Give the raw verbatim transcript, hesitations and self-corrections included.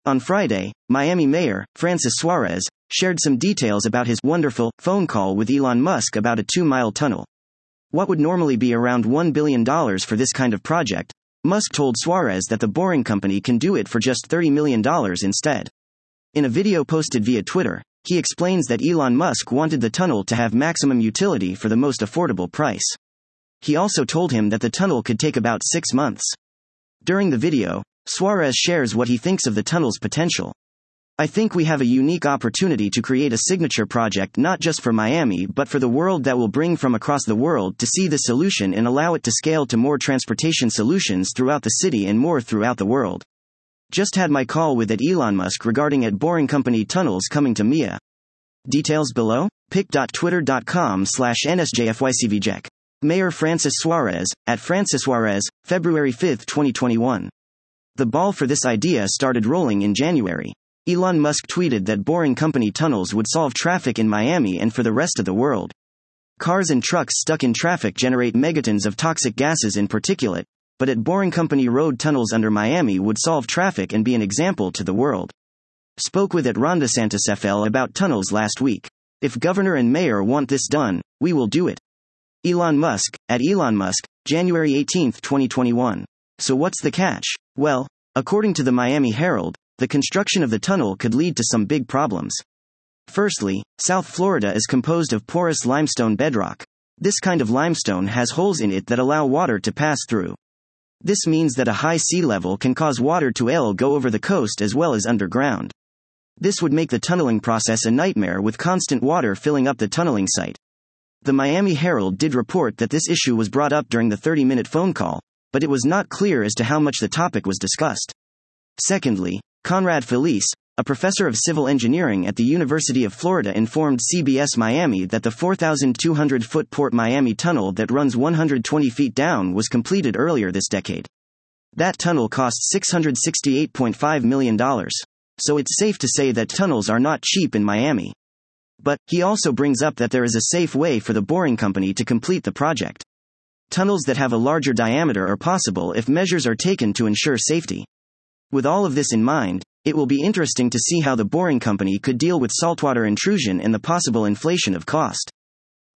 On Friday, Miami Mayor, Francis Suarez, shared some details about his wonderful phone call with Elon Musk about a two-mile tunnel. What would normally be around one billion dollars for this kind of project, Musk told Suarez that the Boring Company can do it for just thirty million dollars instead. In a video posted via Twitter, he explains that Elon Musk wanted the tunnel to have maximum utility for the most affordable price. He also told him that the tunnel could take about six months. During the video, Suarez shares what he thinks of the tunnel's potential. I think we have a unique opportunity to create a signature project not just for Miami but for the world that will bring from across the world to see the solution and allow it to scale to more transportation solutions throughout the city and more throughout the world. Just had my call with at Elon Musk regarding at Boring Company tunnels coming to M I A. Details below, pic.twitter.com slash nsjfycvjec. Mayor Francis Suarez, at Francis Suarez, February fifth twenty twenty-one. The ball for this idea started rolling in January. Elon Musk tweeted that Boring Company tunnels would solve traffic in Miami and for the rest of the world. Cars and trucks stuck in traffic generate megatons of toxic gases and particulate, but at Boring Company road tunnels under Miami would solve traffic and be an example to the world. Spoke with at Ron DeSantis F L about tunnels last week. If governor and mayor want this done, we will do it. Elon Musk, at Elon Musk, January eighteenth twenty twenty-one. So what's the catch? Well, according to the Miami Herald, the construction of the tunnel could lead to some big problems. Firstly, South Florida is composed of porous limestone bedrock. This kind of limestone has holes in it that allow water to pass through. This means that a high sea level can cause water to go over the coast as well as underground. This would make the tunneling process a nightmare with constant water filling up the tunneling site. The Miami Herald did report that this issue was brought up during the thirty-minute phone call, but it was not clear as to how much the topic was discussed. Secondly, Conrad Felice, a professor of civil engineering at the University of Florida, informed C B S Miami that the four thousand two hundred foot Port Miami tunnel that runs one hundred twenty feet down was completed earlier this decade. That tunnel cost six hundred sixty-eight point five million dollars. So it's safe to say that tunnels are not cheap in Miami. But, he also brings up that there is a safe way for the Boring Company to complete the project. Tunnels that have a larger diameter are possible if measures are taken to ensure safety. With all of this in mind, it will be interesting to see how the Boring Company could deal with saltwater intrusion and the possible inflation of cost.